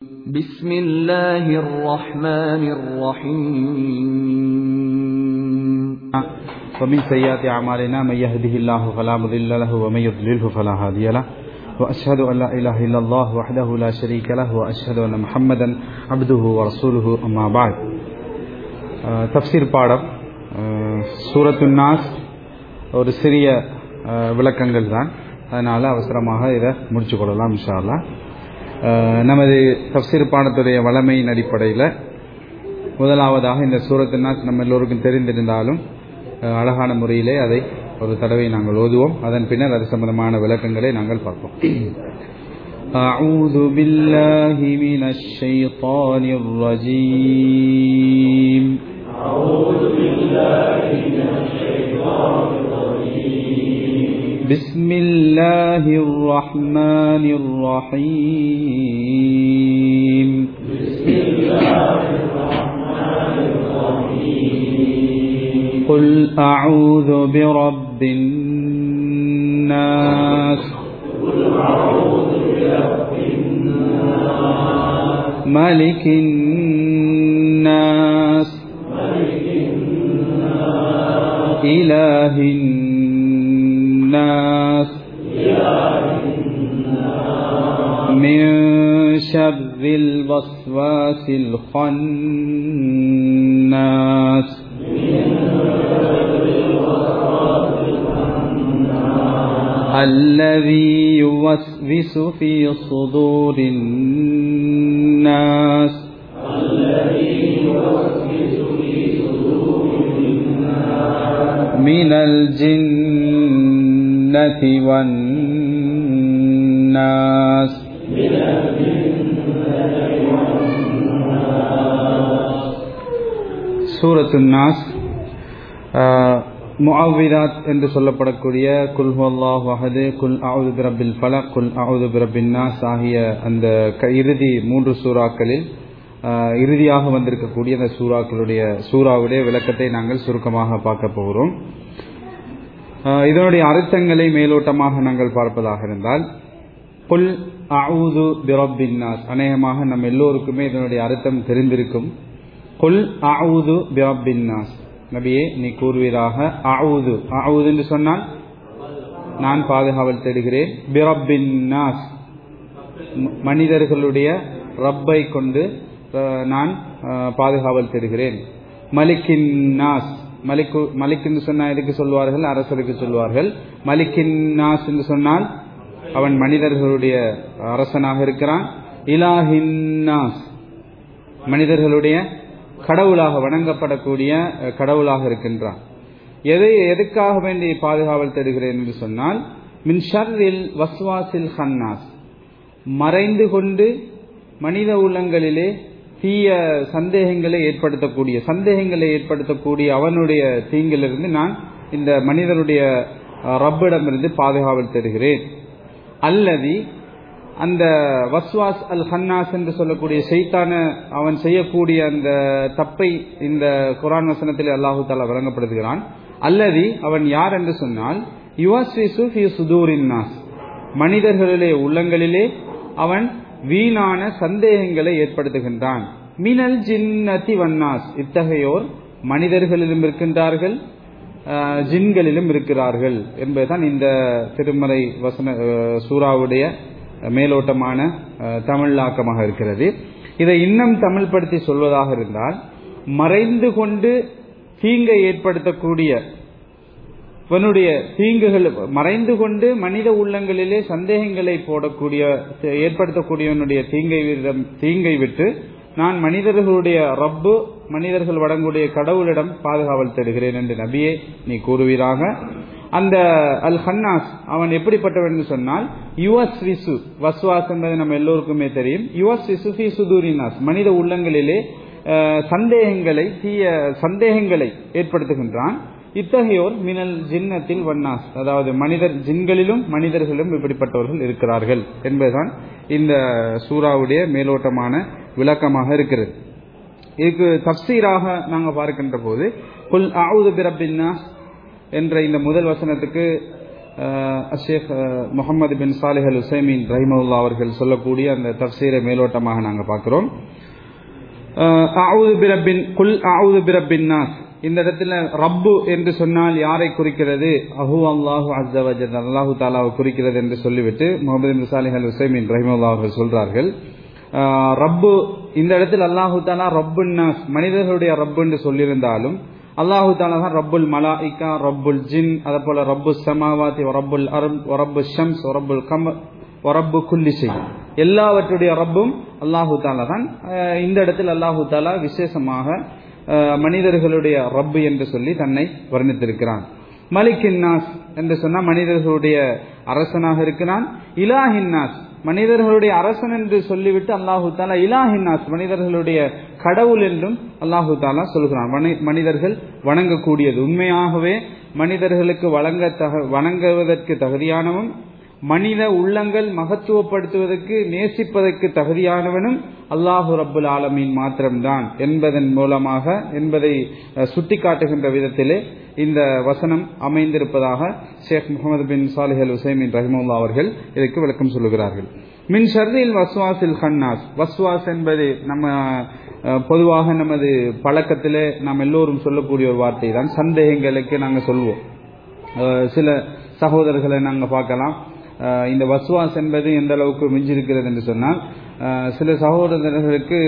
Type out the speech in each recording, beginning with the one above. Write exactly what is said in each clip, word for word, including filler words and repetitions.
بسم الله الرحمن الرحيم ومن سيئات أعمالنا من يهده الله فلا مضل له ومن يضلله فلا هادي له وأشهد أن لا إله إلا الله وحده لا شريك له وأشهد أن محمدا عبده ورسوله أما بعد. தஃப்சீர் பாடம் சூரத்துன் நாஸ் ஒரு சிறிய விளக்கங்கள் தான், அதனால் அவசரமாக இதை முடிச்சு கொள்ளலாம் இன்ஷா அல்லாஹ். நமது தஃப்சீர் பாடத்துடைய வளமையின் அடிப்படையில் முதலாவதாக இந்த சூரத்துன் நாஸ் நம்ம எல்லோருக்கும் தெரிந்திருந்தாலும் அழகான முறையிலே அதை ஒரு தடவை நாங்கள் ஓதுவோம். அதன் பின்னர் அது சம்பந்தமான விளக்கங்களை நாங்கள் பார்ப்போம். அஊது பில்லாஹி மினஷ் ஷைத்தானிர் ரஜீம். அஊது பில்லாஹி மினஷ் ஷைத்தானிர் ரஜீம். பிஸ்மில்லாஹிர் ரஹ்மானிர் ரஹீம். பிஸ்மில்லாஹிர் ரஹ்மானிர் ரஹீம். قل أعوذ برب الناس ملك الناس إله الناس من شر الوسواس الخناس الذي يوسوس في صدور الناس من الجنة والناس. சூரத்துன் நாஸ் முஅவ்விதாத் என்று சொல்லப்படக்கூடிய குல் ஹுவல்லாஹு அஹது, குல் அஊது பிரப்பில் ஃபலக், குல் அஊது பிரப்பின் நாஸ் ஆகிய அந்த இறுதி மூன்று சூறாக்களில் இறுதியாக வந்திருக்கக்கூடிய அந்த சூறாக்களுடைய சூறாவுடைய விளக்கத்தை நாங்கள் சுருக்கமாக பார்க்க போகிறோம். இதனுடைய அர்த்தங்களை மேலோட்டமாக நாங்கள் பார்ப்பதாக இருந்தால், குல் அஊது பிரப்பின் நாஸ், அநேகமாக நம் எல்லோருக்குமே இதனுடைய அர்த்தம் தெரிந்திருக்கும். குல் அஊது பிரப்பின் நாஸ், நபியே நீ கூறுவீராக, அஊது அஊது என்று சொன்னால் நான் பாதுகாவல் தேடுகிறேன், பிரப்பின் நாஸ் மனிதர்களுடைய ரப்பை கொண்டு நான் பாதுகாவல் தேடுகிறேன், மலிக்கின் நாஸ், மலிக்கு மலிக் என்று சொன்னால் எதுக்கு சொல்வார்கள், அரசருக்கு சொல்வார்கள். மலிக்கின் நாஸ் என்று சொன்னால் அவன் மனிதர்களுடைய அரசனாக இருக்கிறான். இலாஹின் நாஸ் மனிதர்களுடைய கடவுளாக வணங்கப்படக்கூடிய கடவுளாக இருக்கின்றான். எதை எதுக்காக வேண்டி பாதுகாவல் தருகிறேன் என்று சொன்னால், மின் ஷர்ரில் வஸ்வாசில் ஹன்னாஸ், மறைந்து கொண்டு மனித உள்ளங்களிலே தீய சந்தேகங்களை ஏற்படுத்தக்கூடிய சந்தேகங்களை ஏற்படுத்தக்கூடிய அவனுடைய தீங்கிலிருந்து நான் இந்த மனிதனுடைய ரப்பிடமிருந்து பாதுகாவல் தருகிறேன். அல்லது அந்த வஸ்வாஸ் அல் ஹன்னாஸ் என்று சொல்லக்கூடிய ஷைத்தான அவன் செய்யக்கூடிய அந்த தப்பை இந்த குர்ஆன் வசனத்தில் அல்லாஹு தஆலா வழங்கப்படுகிறான். அல்லது அவன் யார் என்று சொன்னால், யுவஸ்விசு ஃபீ சுதூரின் நாஸ், மனிதர்களிலே உள்ளங்களிலே அவன் வீணான சந்தேகங்களை ஏற்படுத்துகின்றான். மினல் ஜின்னதி வன்னாஸ், இத்தகையோர் மனிதர்களிலும் இருக்கின்றார்கள், ஜின்களிலும் இருக்கிறார்கள் என்பதுதான் இந்த திருமறை வசன சூறாவுடைய மேலோட்டமான தமிழாக்கமாக இருக்கிறது. இதை இன்னும் தமிழ் படுத்தி சொல்வதாக இருந்தால், மறைந்து கொண்டு தீங்கை ஏற்படுத்தக்கூடிய இவனுடைய தீங்குகள், மறைந்து கொண்டு மனித உள்ளங்களிலே சந்தேகங்களை போடக்கூடிய ஏற்படுத்தக்கூடியவனுடைய தீங்கை தீங்கை விட்டு நான் மனிதர்களுடைய ரப்பு, மனிதர்கள் வழங்குடைய கடவுளிடம் பாதுகாவல் தேடுகிறேன் என்று நபியே நீ கூறுவீராக. அந்த அல் ஹன்னாஸ் அவன் எப்படிப்பட்டவன் என்று சொன்னால், யுவஸ்விசு, வஸ்வாஸ் என்பது நம்ம எல்லோருக்குமே தெரியும். யுவஸ்விசு ஃபீ சுதூரினாஸ், மனித உள்ளங்களிலே சந்தேகங்களை தீய சந்தேகங்களை ஏற்படுத்துகின்றான். இத்தகையோர் மினல் ஜின்னத்தில் வன்னாஸ், அதாவது மனிதர் ஜின்களிலும் மனிதர்களும் இப்படிப்பட்டவர்கள் இருக்கிறார்கள் என்பதுதான் இந்த சூறாவுடைய மேலோட்டமான விளக்கமாக இருக்கிறது. இதுக்கு தஃப்சீராக நாங்கள் பார்க்கின்ற போது, குல் அஊது பிரப்பின் நாஸ் என்ற இந்த முதல் வசனத்துக்கு ஷேக் முகமது பின் சாலிஹ் அல் உசைமீன் ரஹிமஹுல்லாஹ் அவர்கள் சொல்லக்கூடிய அந்த தஃப்சீரை மேலோட்டமாக நாங்கள் பார்க்கிறோம். அஊது பிரப்பின் குல் அஊது பிரப்பின் நாஸ், இந்த இடத்துல ரப்பு என்று சொன்னால் யாரை குறிக்கிறது? அஹு அல்லாஹு அஸ்ஸ வ ஜல்ல, அல்லாஹு தஆலாவை குறிக்கிறது என்று சொல்லிவிட்டு முகமது பின் சாலிஹ் அல் உசைமீன் ரஹிமஹுல்லாஹ் அவர்கள் சொல்றார்கள், ரப்பு இந்த இடத்தில் அல்லாஹு தஆலா ரப்புன் நாஸ், மனிதர்களுடைய ரப்பு என்று சொல்லியிருந்தாலும் அல்லாஹு தஆலா தான் ரப்புல் மலாயிகா, ரப்புல் ஜின், அதே போல ரப்புஸ் ஸமாவாதி வ ரப்புல் அர்த் வ ரப்புஷ் ஷம்ஸ் வ ரப்புல் கமர் வ ரப்பு குல்லி ஷை, எல்லாவற்றுடைய ரப்பும் அல்லாஹு தஆலா தான். இந்த இடத்தில் அல்லாஹு தஆலா விசேஷமாக மனிதர்களுடைய ரப்பு என்று சொல்லி தன்னை வர்ணித்திருக்கிறான். மலிக்கின் நாஸ் என்று சொன்னால் மனிதர்களுடைய அரசனாக இருக்கிறான். இலாஹின் நாஸ், மனிதர்களுடைய அரசன் என்று சொல்லிவிட்டு அல்லாஹு தஆலா இலாஹின் நாஸ், மனிதர்களுடைய கடவுள் என்றும் அல்லாஹு தஆலா சொல்கிறான். மனிதர்கள் வணங்கக்கூடியது, உண்மையாகவே மனிதர்களுக்கு வழங்க தக வணங்குவதற்கு தகுதியானவன், மனித உள்ளங்கள் மகத்துவப்படுத்துவதற்கு நேசிப்பதற்கு தகுதியானவனும் அல்லாஹு ரப்புல் ஆலமீன் மாத்திரம்தான் என்பதன் மூலமாக என்பதை சுட்டிக்காட்டுகின்ற விதத்திலே இந்த வசனம் அமைந்திருப்பதாக ஷேக் முகமது பின் சாலிஹ் அல் உசைமீன் ரஹிமஹுல்லாஹ் அவர்கள் இதற்கு விளக்கம் சொல்லுகிறார்கள். மின் ஷர்ரில் வஸ்வாஸில் கன்னாஸ், வஸ்வாஸ் என்பது நம்ம பொதுவாக நமது பழக்கத்திலே நாம் எல்லோரும் சொல்லக்கூடிய ஒரு வார்த்தை தான். சந்தேகங்களுக்கு நாங்கள் சொல்வோம். சில சகோதரர்களை நாங்கள் பார்க்கலாம், இந்த வஸ்வாஸ் என்பது எந்த அளவுக்கு மிஞ்சிருக்கிறது என்று சொன்னால், சில சகோதரர்களுக்கு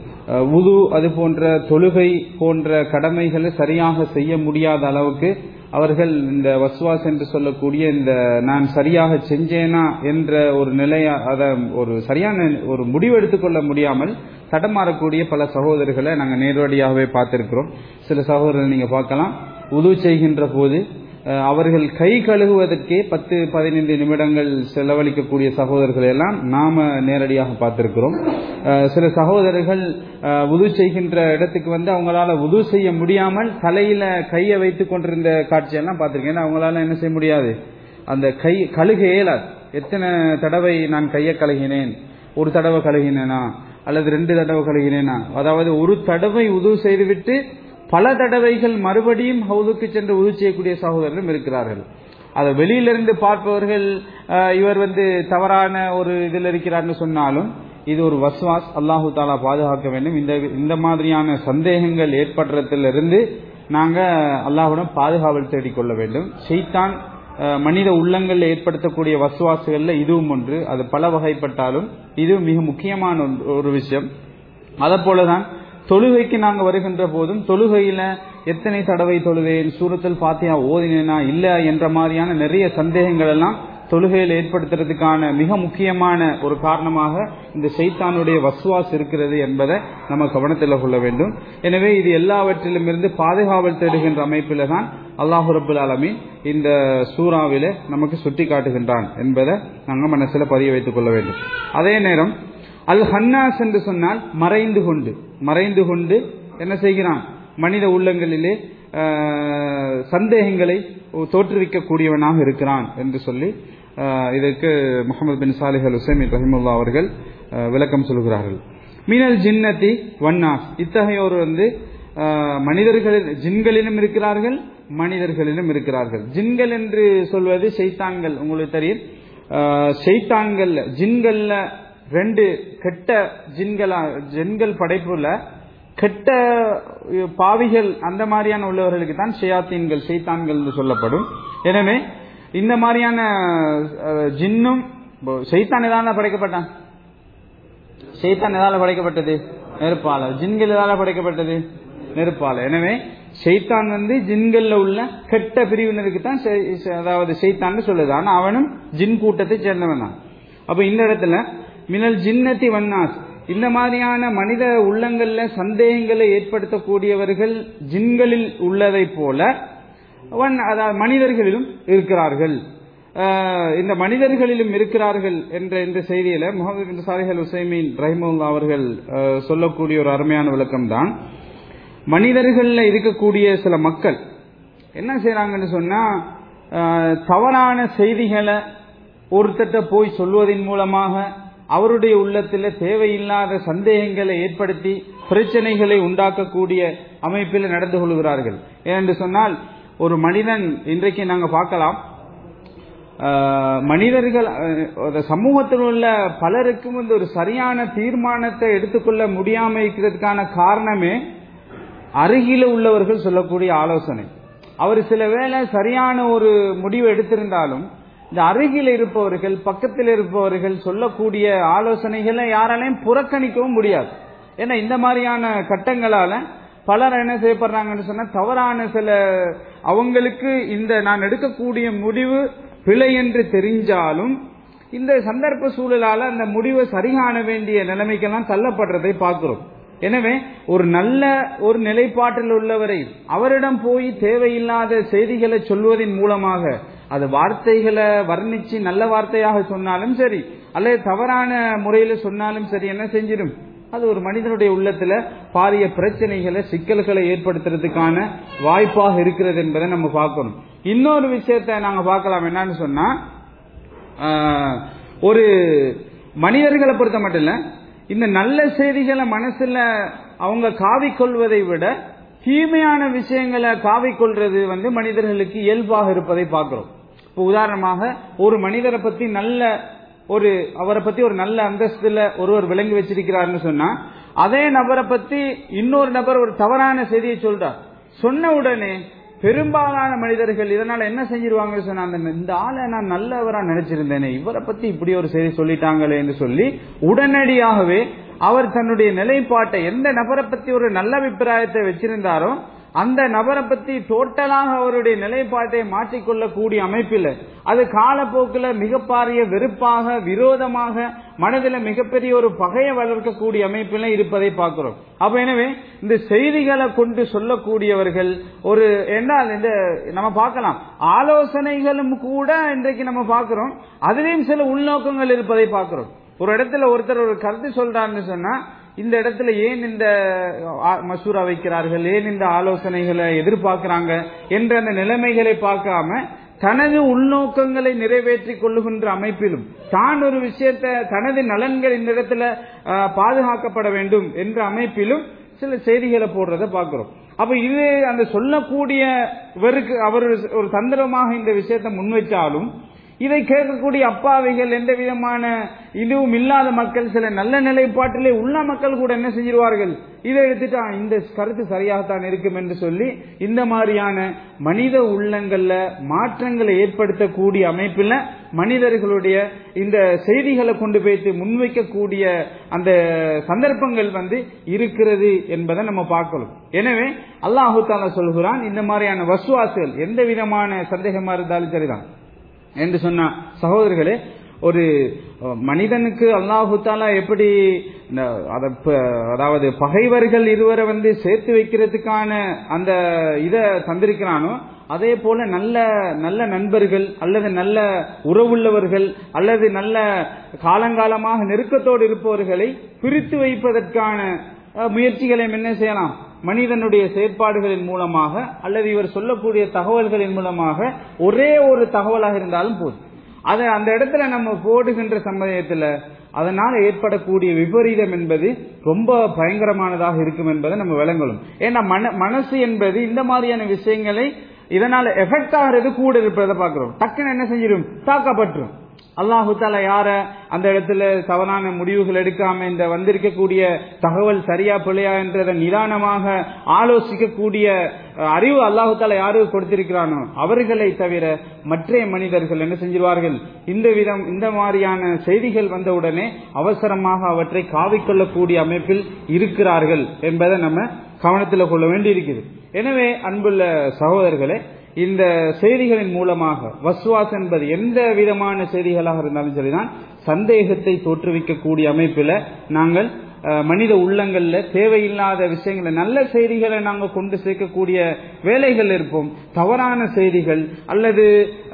உது அது போன்ற தொழுகை போன்ற கடமைகளை சரியாக செய்ய முடியாத அளவுக்கு அவர்கள் இந்த வஸ்வாஸ் என்று சொல்லக்கூடிய இந்த நான் சரியாக செஞ்சேனா என்ற ஒரு நிலைய அதை ஒரு சரியான ஒரு முடிவு எடுத்துக்கொள்ள முடியாமல் தடமாறக்கூடிய பல சகோதரர்களை நாங்கள் நேரடியாகவே பார்த்திருக்கிறோம். சில சகோதரர்கள் நீங்க பார்க்கலாம், உது செய்கின்ற போது அவர்கள் கை கழுகுவதற்கே பத்து பதினைந்து நிமிடங்கள் செலவழிக்கக்கூடிய சகோதரர்கள் எல்லாம் நாம நேரடியாக பார்த்திருக்கிறோம். சில சகோதரர்கள் உது செய்கின்ற இடத்துக்கு வந்து அவங்களால உது செய்ய முடியாமல் தலையில கையை வைத்துக் கொண்டிருந்த காட்சியெல்லாம் பார்த்திருக்கேன். அவங்களால என்ன செய்ய முடியாது, அந்த கை கழுக இயலாது. எத்தனை தடவை நான் கையை கழுகினேன், ஒரு தடவை கழுகினேனா அல்லது ரெண்டு தடவை கழுகினேனா, அதாவது ஒரு தடவை உது செய்துவிட்டு பல தடவைகள் மறுபடியும் ஹவுதுக்கு சென்று உது செய்யக்கூடிய சகோதரர்களும் இருக்கிறார்கள். அதை வெளியிலிருந்து பார்ப்பவர்கள் இவர் வந்து தவறான ஒரு இதில் இருக்கிறார்னு சொன்னாலும் இது ஒரு வஸ்வாஸ். அல்லாஹு தாலா பாதுகாக்க வேண்டும். இந்த இந்த மாதிரியான சந்தேகங்கள் ஏற்படுறதிலிருந்து நாங்க அல்லாஹ்விடம் பாதுகாவல் தேடிக்கொள்ள வேண்டும். ஷைத்தான் மனித உள்ளங்களில் ஏற்படுத்தக்கூடிய வஸ்வாசுகள்ல இதுவும் ஒன்று. அது பல வகைப்பட்டாலும் இது மிக முக்கியமான ஒரு விஷயம். அதை போலதான் தொழுகைக்கு நாங்க வருகின்ற போதும் தொழுகையில எத்தனை தடவை தொழுவேன், சூரத்துல் ஃபாத்திஹா ஓதினேனா இல்ல என்ற மாதிரியான நிறைய சந்தேகங்கள் எல்லாம் தொழுகையில் ஏற்படுத்துறதுக்கான மிக முக்கியமான ஒரு காரணமாக இந்த ஷைத்தானுடைய வஸ்வாஸ் இருக்கிறது என்பதை நம்ம கவனத்தில் கொள்ள வேண்டும். எனவே இது எல்லாவற்றிலும் இருந்து பாதுகாவல் தேடுகின்ற அமைப்பில தான் அல்லாஹு ரப்புல் ஆலமீன் இந்த சூறாவிலே நமக்கு சுட்டி காட்டுகின்றான் என்பதை நாங்கள் மனசில் பதிய வைத்துக் கொள்ள வேண்டும். அதே நேரம் அல் ஹன்னாஸ் என்று சொன்னால் மறைந்து கொண்டு மறைந்து கொண்டு என்ன செய்கிறான், மனித உள்ளங்களிலே சந்தேகங்களை தோற்றுவிக்கக்கூடியவனாக இருக்கிறான் என்று சொல்லி இதற்கு முகமது பின் சாலிஹ் அல் உசைமீன் ரஹிமஹுல்லாஹ் அவர்கள் விளக்கம் சொல்கிறார்கள். மினல் ஜின்னதி வன்னாஸ், இத்தகையோர் வந்து மனிதர்களில் ஜின்களிலும் இருக்கிறார்கள் மனிதர்களிலும் இருக்கிறார்கள். ஜின்கள் என்று சொல்வது ஷைத்தான்கள். உங்களுக்கு தெரியும், ஷைத்தான்கள் ஜின்கள்ல ரெண்டு கெட்ட ஜின்களா ஜின்கள் படைப்புல கெட்ட பாவிகள் அந்த மாதிரியான உள்ளவர்களுக்கு தான் ஷயாத்தீன்கள் ஷைத்தான்கள் என்று சொல்லப்படும். எனவே இந்த மாதிரியான ஜின்னும் ஷைத்தான் எதால படைக்கப்பட்டான், ஷைத்தான் எதால படைக்கப்பட்டது, நெருப்பால. ஜின்கள் எதால படைக்கப்பட்டது, நெருப்பால. எனவே ஷைத்தான் வந்து ஜின்கள்ல உள்ள கெட்ட பிரிவினருக்கு தான் அதாவது ஷைத்தான் சொல்லுது. ஆனா அவனும் ஜின் கூட்டத்தை சேர்ந்தவன் தான். அப்ப இந்த இடத்துல மினல் ஜின்னதி வன்னாஸ், இந்த மாதிரியான மனித உள்ளங்கள்ல சந்தேகங்களை ஏற்படுத்தக்கூடியவர்கள் ஜின்களில் உள்ளதை போல அதாவது மனிதர்களிலும் இருக்கிறார்கள். இந்த மனிதர்களிலும் இருக்கிறார்கள் என்ற இந்த செய்தியில முஹம்மது பின் சாலிஹ் அல் உசைமீன் ரஹிமஹுல்லாஹ் அவர்கள் சொல்லக்கூடிய ஒரு அருமையான விளக்கம் தான். மனிதர்கள்ல இருக்கக்கூடிய சில மக்கள் என்ன செய்யறாங்கன்னு சொன்னா, தவறான செய்திகளை ஒருத்தட்ட போய் சொல்வதன் மூலமாக அவருடைய உள்ளத்தில் தேவையில்லாத சந்தேகங்களை ஏற்படுத்தி பிரச்சனைகளை உண்டாக்கக்கூடிய அமைப்பில் நடந்து கொள்கிறார்கள். ஏனென்று சொன்னால், ஒரு மனிதன் இன்றைக்கு நாங்கள் பார்க்கலாம், மனிதர்கள் சமூகத்தில் உள்ள பலருக்கும் வந்து ஒரு சரியான தீர்மானத்தை எடுத்துக்கொள்ள முடியாம இருக்கிறதுக்கான காரணமே அருகில உள்ளவர்கள் சொல்லக்கூடிய ஆலோசனை. அவர் சில வேளை சரியான ஒரு முடிவு எடுத்திருந்தாலும் இந்த அருகில் இருப்பவர்கள் பக்கத்தில் இருப்பவர்கள் சொல்லக்கூடிய ஆலோசனைகளை யாராலையும் புறக்கணிக்கவும் முடியாது. ஏன்னா இந்த மாதிரியான கட்டங்களால பலர் என்ன செய்யப்படுறாங்கன்னு சொன்னா தவறான சில அவங்களுக்கு இந்த நான் எடுக்கக்கூடிய முடிவு பிழை என்று தெரிஞ்சாலும் இந்த சந்தர்ப்ப சூழலால அந்த முடிவை சரிகாண வேண்டிய நிலைமைக்கெல்லாம் தள்ளப்படுறதை பார்க்கிறோம். எனவே ஒரு நல்ல ஒரு நிலைப்பாட்டில் உள்ளவரை அவரிடம் போய் தேவையில்லாத செய்திகளை சொல்வதன் மூலமாக அது வார்த்தைகளை வர்ணிச்சு நல்ல வார்த்தையாக சொன்னாலும் சரி அல்லது தவறான முறையில சொன்னாலும் சரி என்ன செஞ்சிடும், அது ஒரு மனிதனுடைய உள்ளத்துல பாரிய பிரச்சனைகளை சிக்கல்களை ஏற்படுத்துறதுக்கான வாய்ப்பாக இருக்கிறது என்பதை நம்ம பார்க்கணும். இன்னொரு விஷயத்த நாங்க பார்க்கலாம். என்னன்னு சொன்னா ஒரு மனிதர்களை பொறுத்த மட்டும் இல்ல, இந்த நல்ல செய்திகளை மனசுல அவங்க காவிக்கொள்வதை விட தீமையான விஷயங்களை காவிக்கொள்றது வந்து மனிதர்களுக்கு இயல்பாக இருப்பதை பார்க்கிறோம். இப்போ உதாரணமாக ஒரு மனிதரை பத்தி நல்ல ஒரு அவரை பத்தி ஒரு நல்ல அந்தஸ்துல ஒருவர் விளங்கி வச்சிருக்கிறார்னு சொன்னா அதே நபரை பத்தி இன்னொரு நபர் ஒரு தவறான செய்தியை சொல்றார். சொன்ன உடனே பெரும்பாலான மனிதர்கள் இதனால என்ன செஞ்சிருவாங்க சொன்னா இந்த ஆளை நான் நல்லவரா நினைச்சிருந்தேனே இவரை பத்தி இப்படி ஒரு செய்தி சொல்லிட்டாங்களே என்று சொல்லி உடனடியாகவே அவர் தன்னுடைய நிலைப்பாட்டை எந்த நபரை பத்தி ஒரு நல்ல அபிப்பிராயத்தை வச்சிருந்தாரோ அந்த நபரை பத்தி டோட்டலாக அவருடைய நிலைப்பாட்டை மாற்றிக்கொள்ளக்கூடிய அமைப்பில் அது காலப்போக்கில் மிக பாரிய வெறுப்பாக விரோதமாக மனதில் மிகப்பெரிய ஒரு பகையை வளர்க்கக்கூடிய அமைப்பில் இருப்பதை பார்க்கிறோம். அப்ப எனவே இந்த செய்திகளை கொண்டு சொல்லக்கூடியவர்கள் ஒரு என்ன இந்த நம்ம பார்க்கலாம் ஆலோசனைகளும் கூட இன்றைக்கு நம்ம பார்க்கிறோம். அதிலேயும் சில உள்நோக்கங்கள் இருப்பதை பார்க்கிறோம். ஒரு இடத்துல ஒருத்தர் ஒரு கருத்து சொல்றாருன்னு சொன்னா இந்த இடத்துல ஏன் இந்த மசூரா வைக்கிறார்கள், ஏன் இந்த ஆலோசனைகளை எதிர்பார்க்கிறாங்க என்ற அந்த நிலைமைகளை பார்க்காம தனது உள்நோக்கங்களை நிறைவேற்றிக் கொள்ளுகின்ற அமைப்பிலும் தான் ஒரு விஷயத்தை தனது நலன்கள் இந்த இடத்துல பாதுகாக்கப்பட வேண்டும் என்ற அமைப்பிலும் சில செய்திகளை போடுறத பார்க்கிறோம். அப்ப இது அந்த சொல்லக்கூடியவருக்கு அவர் ஒரு தந்திரமாக இந்த விஷயத்தை முன்வைச்சாலும் இதை கேட்கக்கூடிய அப்பாவிகள் எந்த விதமான இதுவும் இல்லாத மக்கள் சில நல்ல நிலைப்பாட்டிலே உள்ள மக்கள் கூட என்ன செஞ்சிருவார்கள், இதை எடுத்துட்டு இந்த கருத்து சரியாகத்தான் இருக்கும் என்று சொல்லி இந்த மாதிரியான மனித உள்ளங்கள்ல மாற்றங்களை ஏற்படுத்தக்கூடிய அமைப்பில் மனிதர்களுடைய இந்த செய்திகளை கொண்டு போய்த்து முன்வைக்கக்கூடிய அந்த சந்தர்ப்பங்கள் வந்து இருக்கிறது என்பதை நம்ம பார்க்கலாம். எனவே அல்லாஹு தஆலா சொல்கிறான் இந்த மாதிரியான வஸ்வாசுகள் எந்த விதமான சந்தேகமா இருந்தாலும் சரிதான் என்று சொன்ன சகோதரர்களே, ஒரு மனிதனுக்கு அல்லாஹு தஆலா எப்படி அதாவது பகைவர்கள் இருவரை வந்து சேர்த்து வைக்கிறதுக்கான அந்த இதை தந்திருக்கிறானோ அதே போல நல்ல நல்ல நண்பர்கள் அல்லது நல்ல உறவுள்ளவர்கள் அல்லது நல்ல காலங்காலமாக நெருக்கத்தோடு இருப்பவர்களை பிரித்து வைப்பதற்கான முயற்சிகளை என்ன செய்யலாம், மனிதனுடைய செயற்பாடுகளின் மூலமாக அல்லது இவர் சொல்லக்கூடிய தகவல்களின் மூலமாக ஒரே ஒரு தகவலாக இருந்தாலும் போதும். அதை அந்த இடத்துல நம்ம போடுகின்ற சமயத்தில் அதனால் ஏற்படக்கூடிய விபரீதம் என்பது ரொம்ப பயங்கரமானதாக இருக்கும் என்பதை நம்ம விளங்கணும். ஏன்னா மன மனசு என்பது இந்த மாதிரியான விஷயங்களை இதனால எஃபெக்ட் ஆகிறது கூட இருப்பதை பார்க்கிறோம். டக்குன்னு என்ன செஞ்சிடும், தாக்கப்பட்டுரும். அல்லாஹு தஆலா யார அந்த இடத்துல தவறான முடிவுகள் எடுக்காம இந்த வந்திருக்கக்கூடிய தகவல் சரியா பிழையா என்றதை நிதானமாக ஆலோசிக்கக்கூடிய அறிவு அல்லாஹு தஆலா யாருக்கு கொடுத்திருக்கிறானோ அவர்களை தவிர மற்ற மனிதர்கள் என்ன செஞ்சிருவார்கள், இந்த விதம் இந்த மாதிரியான செய்திகள் வந்தவுடனே அவசரமாக அவற்றை காவிக்கொள்ளக்கூடிய அமைப்பில் இருக்கிறார்கள் என்பதை நம்ம கவனத்தில் கொள்ள வேண்டி இருக்குது. எனவே அன்புள்ள சகோதரர்களே, இந்த செய்திகளின் மூலமாக வஸ்வாஸ் என்பது எந்த விதமான செய்திகளாக இருந்தாலும் சரிதான் சந்தேகத்தை தோற்றுவிக்கக்கூடிய அமைப்பில் நாங்கள் மனித உள்ளங்கள்ல தேவையில்லாத விஷயங்களை நல்ல செய்திகளை நாங்கள் கொண்டு சேர்க்கக்கூடிய வேலைகள் இருப்போம். தவறான செய்திகள் அல்லது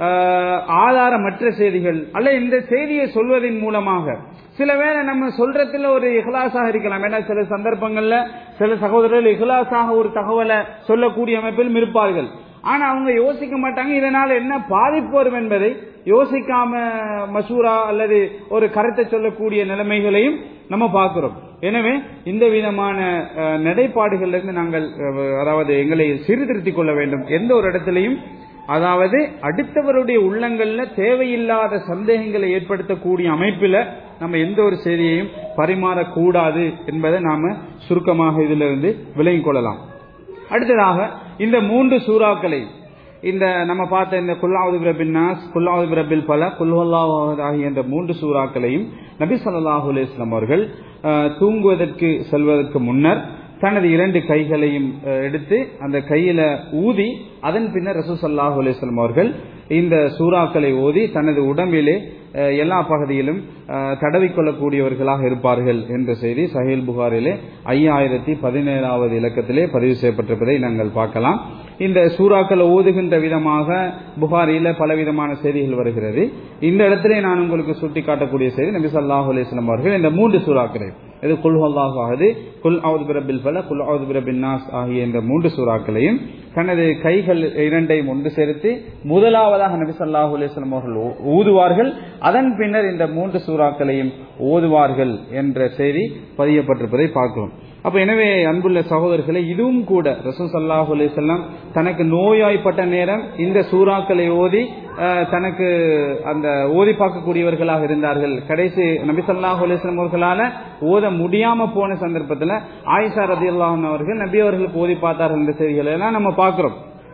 ஆதாரமற்ற செய்திகள் அல்ல இந்த செய்தியை சொல்வதன் மூலமாக சில வேளை நம்ம சொல்றதுல ஒரு இஹ்லாஸாக இருக்கலாம். ஏன்னா சில சந்தர்ப்பங்கள்ல சில சகோதரர்கள் இஹ்லாஸாக ஒரு தகவலை சொல்லக்கூடிய அமைப்பிலும் இருப்பார்கள். ஆனா அவங்க யோசிக்க மாட்டாங்க இதனால என்ன பாதிப்பு வரும் என்பதை யோசிக்காம மசூரா அல்லது ஒரு கருத்தை சொல்லக்கூடிய நிலைமைகளையும் நம்ம பார்க்கிறோம். எனவே இந்த விதமான நிலைப்பாடுகளிலிருந்து நாங்கள் அதாவது எங்களை சீர்திருத்திக் கொள்ள வேண்டும். எந்த ஒரு இடத்திலையும் அதாவது அடுத்தவருடைய உள்ளங்கள்ல தேவையில்லாத சந்தேகங்களை ஏற்படுத்தக்கூடிய அமைப்பில நம்ம எந்த ஒரு செய்தியையும் பரிமாறக்கூடாது என்பதை நாம சுருக்கமாக இதிலிருந்து விளங்கிக் கொள்ளலாம். அடுத்ததாக இந்த மூன்று சூறாக்களை, இந்த நம்ம பார்த்த இந்த குல்லாவுது பிரபின் நாஸ், குல்லாவுது பிரபில் பல, குல்ஹுல்லாஹு ஆகிய இந்த மூன்று சூறாக்களையும் நபி ஸல்லல்லாஹு அலைஹி வஸல்லம் அவர்கள் தூங்குவதற்கு செல்வதற்கு முன்னர் தனது இரண்டு கைகளையும் எடுத்து அந்த கையில ஊதி அதன் பின்னர் ரசூல் ஸல்லல்லாஹு அலைஹி வஸல்லம் அவர்கள் இந்த சூறாக்களை ஓதி தனது உடம்பிலே எல்லா பகுதியிலும் தடவிக்கொள்ளக்கூடியவர்களாக இருப்பார்கள் என்ற செய்தி சஹீஹ் புகாரிலே ஐயாயிரத்தி பதினேழாவது இலக்கத்திலே பதிவு செய்யப்பட்டிருப்பதை நாங்கள் பார்க்கலாம். இந்த சூறாக்களை ஓதுகின்ற விதமாக புகாரில பலவிதமான செய்திகள் வருகிறது. இந்த இடத்திலே நான் உங்களுக்கு சுட்டி காட்டக்கூடிய செய்தி, நபி ஸல்லல்லாஹு அலைஹி வஸல்லம் அவர்கள் இந்த மூன்று சூறாக்களை, இது குல் ஹுவல்லாஹு அஹத், குல் அஊது பிரபில் ஃபலக், குல் அஊது பிரபின் நாஸ் ஆகிய இந்த மூன்று சூறாக்களையும் தனது கைகள் இரண்டையும் ஒன்று சேர்த்து முதலாவதாக நபி ஸல்லல்லாஹு அலைஹி வஸல்லம் அவர்கள் ஊதுவார்கள். அதன் பின்னர் இந்த மூன்று சூறாக்களையும் ஓதுவார்கள் என்ற செய்தி பதியப்பட்டிருப்பதை பார்க்கிறோம். அப்ப எனவே அன்புள்ள சகோதரர்களே, இதுவும் கூட ரசூல் ஸல்லல்லாஹு அலைஹி வஸல்லம் தனக்கு நோயாய்ப்பட்ட நேரம் இந்த சூறாக்களை ஓதி தனக்கு அந்த ஓதி பார்க்கக்கூடியவர்களாக இருந்தார்கள். கடைசி நபி ஸல்லல்லாஹு அலைஹி வஸல்லம் அவர்களால ஓத முடியாம போன சந்தர்ப்பத்தில் ஆயிஷா ரலியல்லாஹு அன்ஹா அவர்கள் நபி அவர்களுக்கு ஓதி பார்த்தார்கள் என்ற செய்திகளை எல்லாம் நம்ம பார்க்கிறோம்.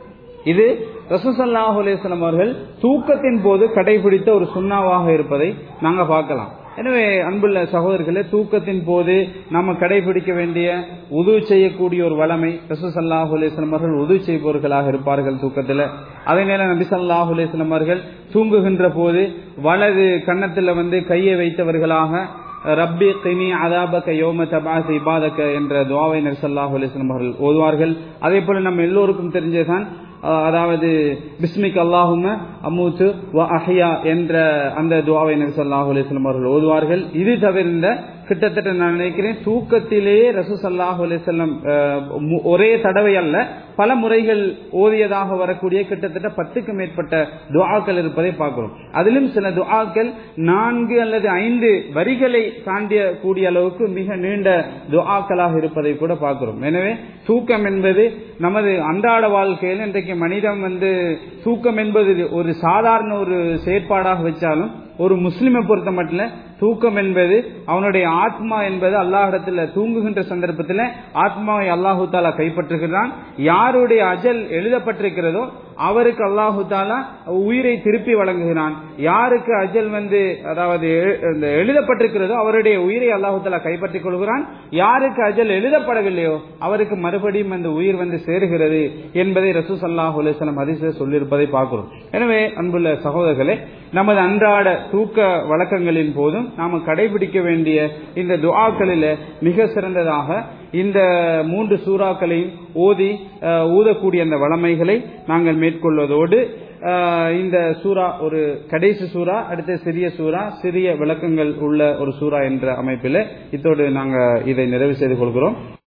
இது ரசூல் ஸல்லல்லாஹு அலைஹி வஸல்லம் அவர்கள் தூக்கத்தின் போது கடைபிடித்த ஒரு சுன்னாவாக இருப்பதை நாங்க பார்க்கலாம். எனவே அன்புள்ள சகோதரர்களே, தூக்கத்தின் போது நாம கடைபிடிக்க வேண்டிய உது செய்யக்கூடிய ஒரு வளமை, ரசூல் ஸல்லல்லாஹு அலைஹி வஸல்லம் அவர்கள் உது செய்பவர்களாக இருப்பார்கள் தூக்கத்தில். அதே நேரம் நபி ஸல்லல்லாஹு அலைஹி வஸல்லம் அவர்கள் தூங்குகின்ற போது வலது கன்னத்துல வந்து கையை வைத்தவர்களாக ரப்பி கினி அதாபக யௌம தபஅஸ் இபாதக என்ற துஆவை நபி ஸல்லல்லாஹு அலைஹி வஸல்லம் அவர்கள் ஓதுவார்கள். அதே போல நம்ம எல்லோருக்கும் தெரிஞ்சதான், அதாவது பிஸ்மிக் அல்லாஹும்ம அமூத்து வ அஹ்யா என்ற அந்த துஆவை நபி ஸல்லல்லாஹு அலைஹி வஸல்லம் அவர்கள் ஓதுவார்கள். இது தவிர கிட்டத்தட்ட நான் நினைக்கிறேன் தூக்கத்திலேயே ரசூல் ஸல்லல்லாஹு அலைஹி வஸல்லம் ஒரே தடவை அல்ல பல முறைகள் ஓதியதாக வரக்கூடிய கிட்டத்தட்ட பத்துக்கு மேற்பட்ட துஆக்கள் இருப்பதை பார்க்கிறோம். அதிலும் சில துஆக்கள் நான்கு அல்லது ஐந்து வரிகளை தாண்டிய கூடிய அளவுக்கு மிக நீண்ட துஆக்களாக இருப்பதை கூட பார்க்கிறோம். எனவே தூக்கம் என்பது நமது அன்றாட வாழ்க்கையில் இன்றைக்கு மனிதன் வந்து தூக்கம் என்பது ஒரு சாதாரண ஒரு செயற்பாடாக வச்சாலும் ஒரு முஸ்லிமை பொறுத்த மட்டும் தூக்கம் என்பது அவனுடைய ஆத்மா என்பது அல்லாஹ்விடத்தில் தூங்குகின்ற சந்தர்ப்பத்தில் ஆத்மாவை அல்லாஹு தாலா கைப்பற்றுகிறான். யாருடைய அஜல் எழுதப்பட்டிருக்கிறதோ அவருக்கு அல்லாஹு தாலா உயிரை திருப்பி வழங்குகிறான். யாருக்கு அஜல் வந்து அதாவது எழுதப்பட்டிருக்கிறதோ அவருடைய உயிரை அல்லாஹு தாலா கைப்பற்றிக் கொள்கிறான். யாருக்கு அஜல் எழுதப்படவில்லையோ அவருக்கு மறுபடியும் அந்த உயிர் வந்து சேருகிறது என்பதை ரசூல் ஸல்லல்லாஹு அலைஹி வஸல்லம் ஹதீஸில் சொல்லியிருப்பதை பார்க்கிறோம். எனவே அன்புள்ள சகோதரர்களே, நமது அன்றாட தூக்க வழக்கங்களின் போதும் நாம கடைபிடிக்க வேண்டிய இந்த துஆக்களில் மிக சிறந்ததாக இந்த மூன்று சூறாக்களையும் ஓதி ஊதக்கூடிய அந்த வளமைகளை நாங்கள் மேற்கொள்வதோடு, இந்த சூரா ஒரு கடைசி சூரா, அடுத்த சிறிய சூரா, சிறிய விளக்கங்கள் உள்ள ஒரு சூரா என்ற அமைப்பில் இத்தோடு நாங்கள் இதை நிறைவு செய்து கொள்கிறோம்.